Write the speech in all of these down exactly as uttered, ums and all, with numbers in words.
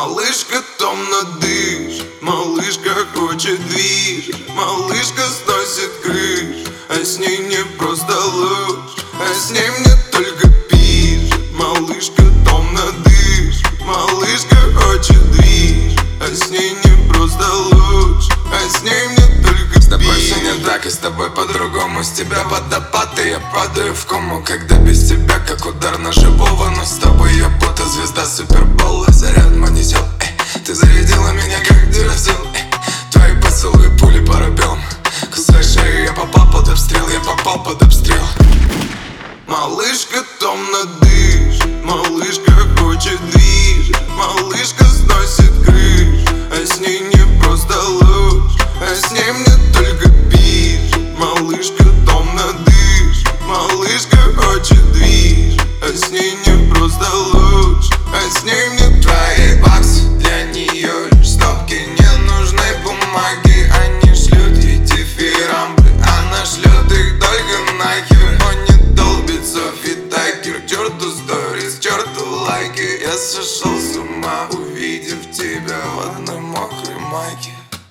Малышка томно дышит, малышка хочет движ, малышка сносит крыш, а с ней не просто лучше, а с ней мне только пишет. Малышка томно дышит, малышка хочет движ, а с ней не просто лучше, а с ней мне только пишет. С тобой все не так, и с тобой по-другому. С тебя водопад, и я падаю в кому. Когда без тебя, как удар на живого. Но с тобой я будто звезда супербола. Заряд мой несет, эй. Ты зарядила меня как дюразил, эй. Твои поцелуи пули парабеллум. Кусай шею, я попал под обстрел, я попал под обстрел. Малышка томно дышит, малышка хочет движ, малышка сносит крыш, а с ней не просто лучше, а с ней мне только пишет. Малышка томно дышит, малышка хочет движ, а с ней не просто лучше, а с ней мне Твои баксы для нее лишь стопки ненужной бумаги. Они шлют ей дифирамбы, она шлет их только нахер. Но не долбит Софи Тайкер. К черту сторис, к черту лайки. Я сошел с ума, увидев тебя в одной мокрой майке.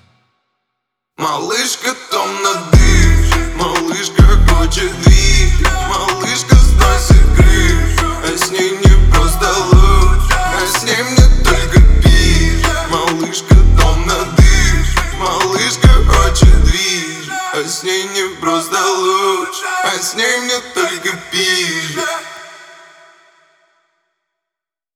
Малышка томно дышит, малышка хочет движ, малышка сносит крыш, а с ней не просто лучше, а с ней мне только пишет. Малышка томно дышит, малышка хочет движ, а с ней не просто лучше, а с ней мне только пишет.